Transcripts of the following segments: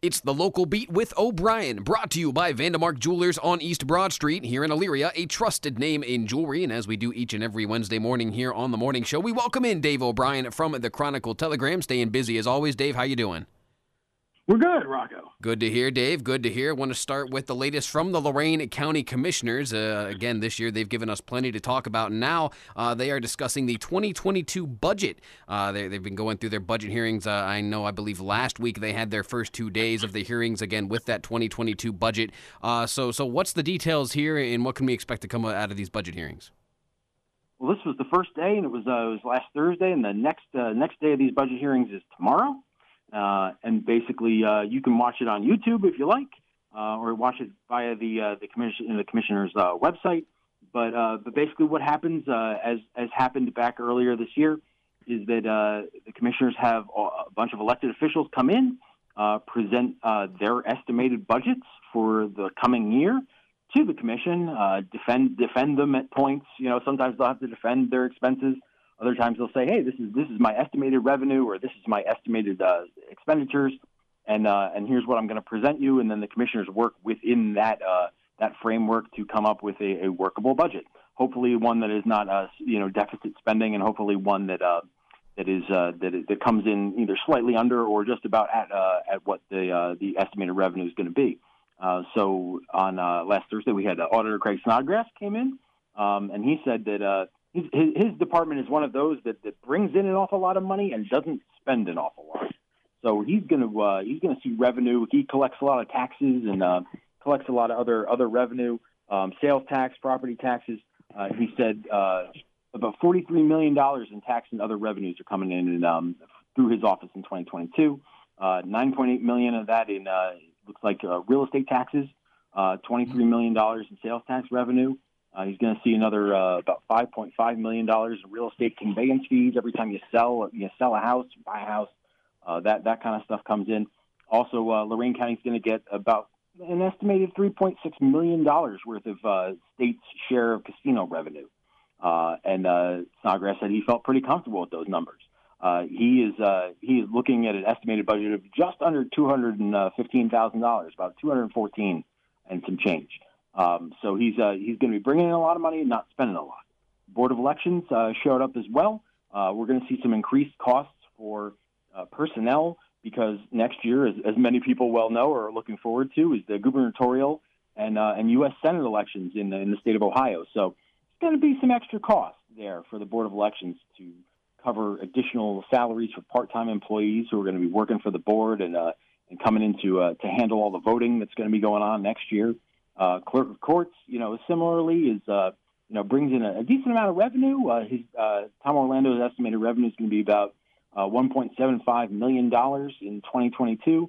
It's the Local Beat with O'Brien, brought to you by Vandemark Jewelers on East Broad Street here in Elyria, a trusted name in jewelry. And as we do each and every Wednesday morning here on The Morning Show, we welcome in Dave O'Brien from the Chronicle Telegram. Staying busy as always. Dave, how you doing? We're good, Rocco. Good to hear, Dave. Good to hear. Want to start with the latest from the Lorain County Commissioners. Again, this year they've given us plenty to talk about. Now they are discussing the 2022 budget. They've been going through their budget hearings. I believe last week they had their first 2 days of the hearings, again, with that 2022 budget. So what's the details here, and what can we expect to come out of these budget hearings? Well, this was the first day, and it was last Thursday, and the next day of these budget hearings is tomorrow. And basically, you can watch it on YouTube if you like, or watch it via the commissioner's website. But basically, what happens, as happened back earlier this year, is that the commissioners have a bunch of elected officials come in, present their estimated budgets for the coming year to the commission, defend them at points. You know, sometimes they'll have to defend their expenses. Other times they'll say, "Hey, this is my estimated revenue, or this is my estimated expenditures, and here's what I'm going to present you." And then the commissioners work within that framework to come up with a workable budget. Hopefully, one that is not deficit spending, and hopefully one that comes in either slightly under or just about at what the estimated revenue is going to be. So on last Thursday, we had Auditor Craig Snodgrass came in, and he said that. His department is one of those that brings in an awful lot of money and doesn't spend an awful lot. So he's gonna see revenue. He collects a lot of taxes and collects a lot of other revenue, sales tax, property taxes. He said about $43 million in tax and other revenues are coming in through his office in 2022. $9.8 million of that in looks like real estate taxes. $23 million in sales tax revenue. He's going to see another about $5.5 million in real estate conveyance fees every time you sell a house, buy a house. That kind of stuff comes in. Also, Lorain County is going to get about an estimated $3.6 million worth of state's share of casino revenue. And Snodgrass said he felt pretty comfortable with those numbers. He is looking at an estimated budget of just under $215,000, about $214 and some change. So he's going to be bringing in a lot of money and not spending a lot. Board of Elections showed up as well. We're going to see some increased costs for personnel because next year, as many people well know or are looking forward to, is the gubernatorial and U.S. Senate elections in the state of Ohio. So it's going to be some extra costs there for the Board of Elections to cover additional salaries for part-time employees who are going to be working for the board and coming in to handle all the voting that's going to be going on next year. Clerk of Courts, similarly brings in a decent amount of revenue. Tom Orlando's estimated revenue is going to be about $1.75 million in 2022.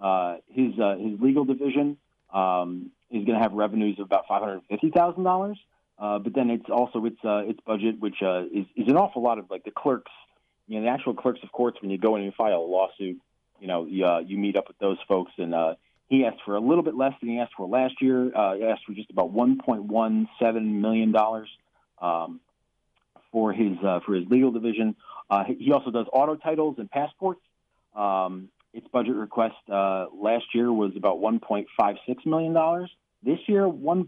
His legal division is going to have revenues of about $550,000. But then it's budget, which is an awful lot of like the clerks, the actual clerks of courts. When you go in and file a lawsuit, you meet up with those folks and. He asked for a little bit less than he asked for last year. He asked for just about $1.17 million for his legal division. He also does auto titles and passports. Its budget request last year was about $1.56 million. This year,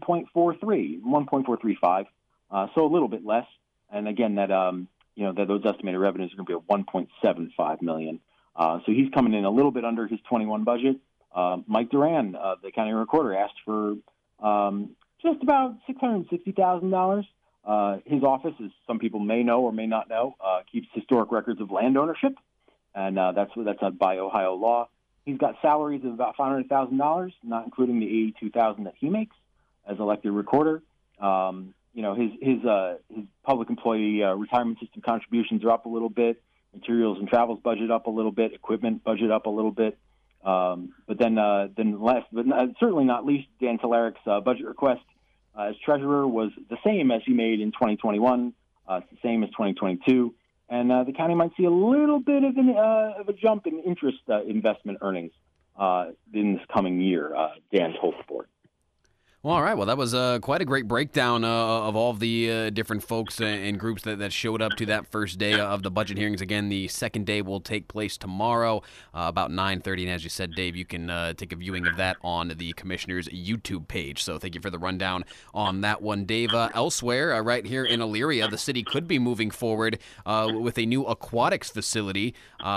$1.35. So a little bit less. And again, that those estimated revenues are going to be at $1.75 million. So he's coming in a little bit under his 21 budget. Mike Duran, the county recorder, asked for just about $660,000. His office, as some people may know or may not know, keeps historic records of land ownership, and that's by Ohio law. He's got salaries of about $500,000, not including the $82,000 that he makes as elected recorder. His public employee retirement system contributions are up a little bit. Materials and travels budget up a little bit. Equipment budget up a little bit. But then last, but certainly not least, Dan Talaric's budget request as treasurer was the same as he made in 2021. It's the same as 2022, and the county might see a little bit of a jump in interest investment earnings in this coming year. Dan told the board. Well, all right. Well, that was quite a great breakdown of all of the different folks and groups that showed up to that first day of the budget hearings. Again, the second day will take place tomorrow about 9:30. And as you said, Dave, you can take a viewing of that on the Commissioner's YouTube page. So thank you for the rundown on that one, Dave. Elsewhere, right here in Elyria, the city could be moving forward with a new aquatics facility.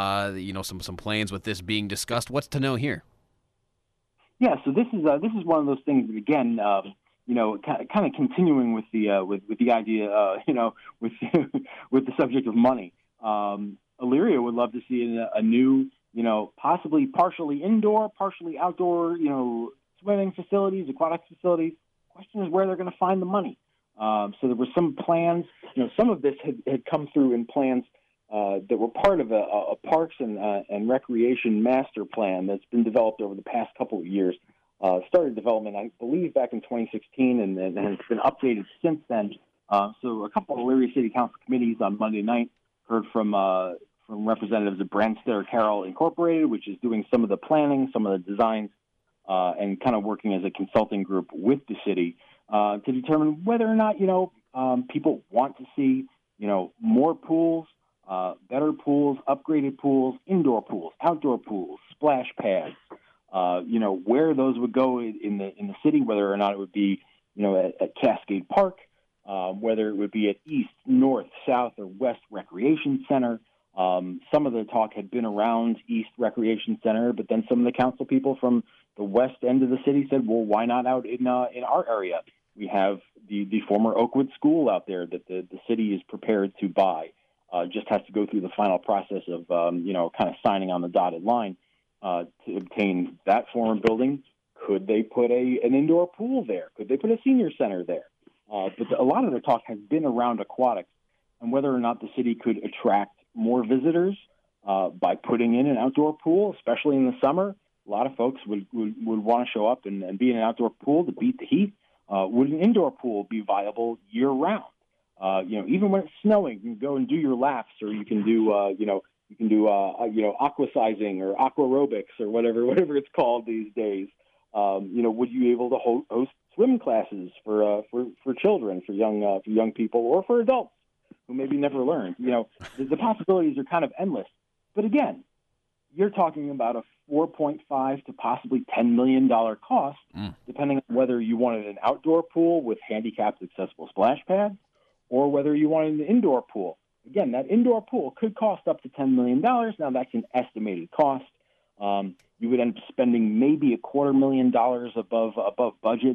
Some plans with this being discussed. What's to know here? Yeah, so this is one of those things that, again, kind of continuing with the idea, with with the subject of money. Elyria would love to see a new, possibly partially indoor, partially outdoor, swimming facilities, aquatic facilities. Question is where they're going to find the money. So there were some plans. Some of this had come through in plans that were part of a parks and recreation master plan that's been developed over the past couple of years. Started development, I believe, back in 2016, and has been updated since then. So a couple of Elyria City Council committees on Monday night heard from representatives of Branstetter Carroll Incorporated, which is doing some of the planning, some of the designs, and kind of working as a consulting group with the city to determine whether or not people want to see more pools. Better pools, upgraded pools, indoor pools, outdoor pools, splash pads. Where those would go in the city, whether or not it would be, at Cascade Park, whether it would be at East, North, South, or West Recreation Center. Some of the talk had been around East Recreation Center, but then some of the council people from the west end of the city said, well, why not out in our area? We have the former Oakwood School out there that the city is prepared to buy. Just has to go through the final process of, kind of signing on the dotted line to obtain that former building. Could they put an indoor pool there? Could they put a senior center there? But a lot of the talk has been around aquatics and whether or not the city could attract more visitors by putting in an outdoor pool, especially in the summer. A lot of folks would want to show up and be in an outdoor pool to beat the heat. Would an indoor pool be viable year-round? Even when it's snowing, you can go and do your laps, or you can do, aquasizing or aquarobics or whatever it's called these days. Would you be able to host swim classes for children, for young people, or for adults who maybe never learned? The possibilities are kind of endless. But again, you're talking about a $4.5 to possibly $10 million cost, depending on whether you wanted an outdoor pool with handicapped accessible splash pads, or whether you wanted an indoor pool. Again, that indoor pool could cost up to $10 million. Now, that's an estimated cost. You would end up spending maybe $250,000 above budget,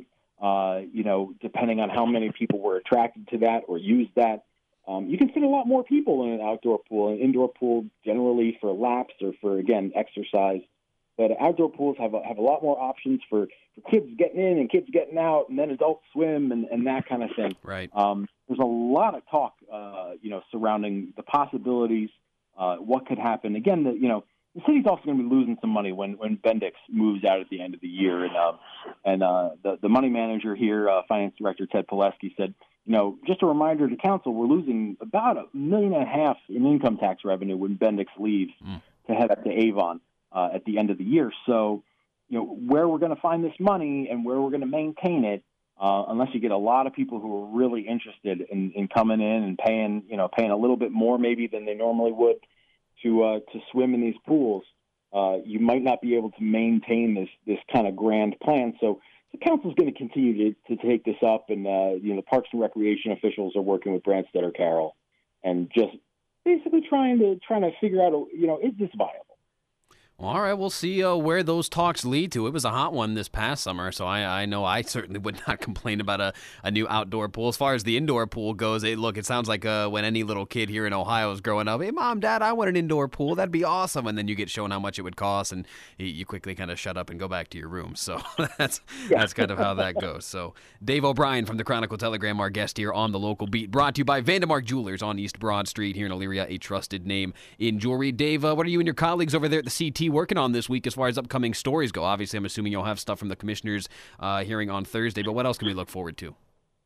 depending on how many people were attracted to that or used that. You can fit a lot more people in an outdoor pool. An indoor pool generally for laps or for, again, exercise. But outdoor pools have a lot more options for kids getting in and kids getting out, and then adults swim and that kind of thing. Right. There's a lot of talk, surrounding the possibilities, what could happen. Again, the city's also going to be losing some money when Bendix moves out at the end of the year, and the money manager here, Finance Director Ted Pileski, said, just a reminder to council, we're losing about $1.5 million in income tax revenue when Bendix leaves to head up to Avon at the end of the year. So, where we're going to find this money and where we're going to maintain it, unless you get a lot of people who are really interested in coming in and paying a little bit more maybe than they normally would to swim in these pools, you might not be able to maintain this kind of grand plan. So the council is going to continue to take this up, and the Parks and Recreation officials are working with Branstetter Carroll and just basically trying to figure out, is this viable? Well, all right, we'll see where those talks lead to. It was a hot one this past summer, so I know I certainly would not complain about a new outdoor pool. As far as the indoor pool goes, it sounds like when any little kid here in Ohio is growing up, hey, Mom, Dad, I want an indoor pool. That'd be awesome. And then you get shown how much it would cost, and you quickly kind of shut up and go back to your room. So that's kind of how that goes. So Dave O'Brien from the Chronicle Telegram, our guest here on the Local Beat, brought to you by Vandemark Jewelers on East Broad Street here in Elyria, a trusted name in jewelry. Dave, what are you and your colleagues over there at the CT working on this week as far as upcoming stories go? Obviously, I'm assuming you'll have stuff from the commissioners hearing on Thursday, but what else can we look forward to?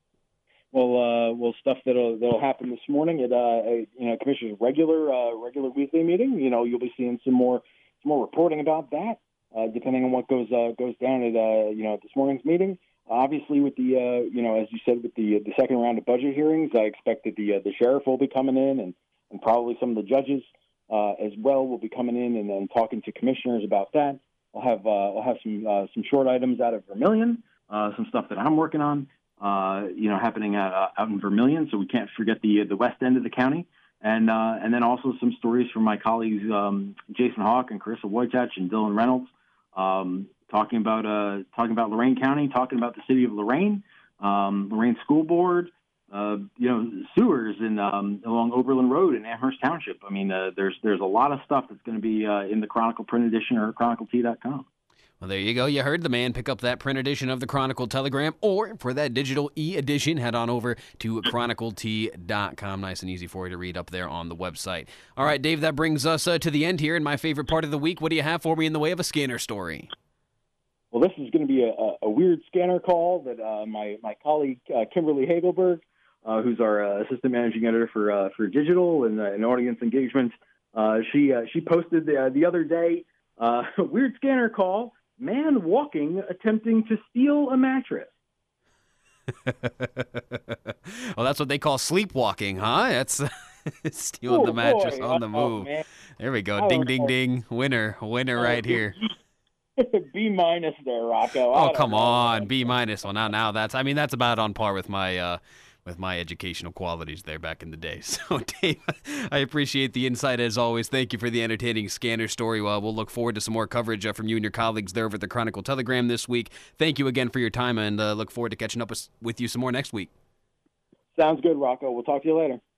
Well, stuff that'll happen this morning at commissioner's regular weekly meeting. You'll be seeing some more reporting about that, depending on what goes down at this morning's meeting. Obviously, with the as you said, with the second round of budget hearings, I expect that the sheriff will be coming in, and probably some of the judges as well will be coming in and then talking to commissioners about that. I'll have some short items out of Vermilion, some stuff that I'm working on, happening out in Vermilion. So we can't forget the west end of the county, and then also some stories from my colleagues Jason Hawk and Carissa Wojtach and Dylan Reynolds, talking about Lorain County, talking about the city of Lorain, Lorain School Board, sewers along Oberlin Road in Amherst Township. I mean, there's a lot of stuff that's going to be in the Chronicle print edition or chroniclet.com. Well, there you go. You heard the man. Pick up that print edition of the Chronicle Telegram, or for that digital e-edition, head on over to chroniclet.com. Nice and easy for you to read up there on the website. All right, Dave, that brings us to the end here in my favorite part of the week. What do you have for me in the way of a scanner story? Well, this is going to be a weird scanner call that my colleague Kimberly Hagelberg, who's our assistant managing editor for digital and audience engagement, she posted the other day, weird scanner call. Man walking, attempting to steal a mattress. Well, that's what they call sleepwalking, huh? That's stealing the mattress on the move. Man. There we go. Ding, ding, ding. Winner right here. B- there, Rocco. Oh, come on. B-. Well, now that's about on par with my educational qualities there back in the day. So, Dave, I appreciate the insight as always. Thank you for the entertaining scanner story. Well, we'll look forward to some more coverage from you and your colleagues there over at the Chronicle Telegram this week. Thank you again for your time, and look forward to catching up with you some more next week. Sounds good, Rocco. We'll talk to you later.